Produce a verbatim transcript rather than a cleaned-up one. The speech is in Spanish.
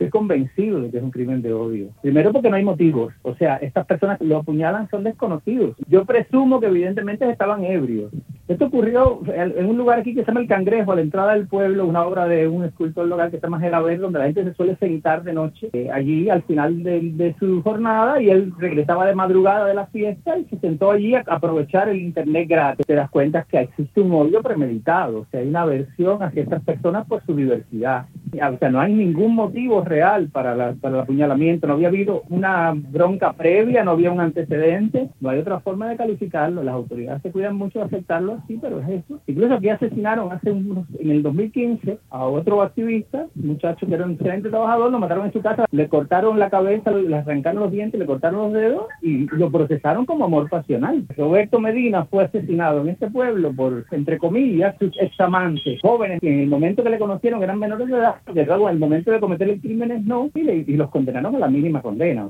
estoy convencido de que es un crimen de odio. Primero porque no hay motivos. O sea, estas personas que lo apuñalan son desconocidos. Yo presumo que evidentemente estaban ebrios. Esto ocurrió en un lugar aquí que se llama El Cangrejo, a la entrada del pueblo, una obra de un escultor local que se llama Gelaber, donde la gente se suele sentar de noche eh, allí al final de, de su jornada, y él regresaba de madrugada de la fiesta y se sentó allí a aprovechar el internet gratis. Te das cuenta que existe un odio premeditado, o sea, hay una aversión hacia estas personas por su diversidad. O sea, no hay ningún motivo real para, la, para el apuñalamiento, no había habido una bronca previa, no había un antecedente, no hay otra forma de calificarlo. Las autoridades se cuidan mucho de aceptarlo así, pero es eso. Incluso aquí asesinaron hace unos, en el dos mil quince a otro activista, un muchacho que era un excelente trabajador, lo mataron en su casa, le cortaron la cabeza, le arrancaron los dientes, le cortaron los dedos y lo procesaron como amor pasional. Roberto Medina fue asesinado en este pueblo por, entre comillas, sus examantes, jóvenes que en el momento que le conocieron eran menores de edad, que luego en el momento de cometer el crimen no, y, le, y los condenaron a la mínima condena.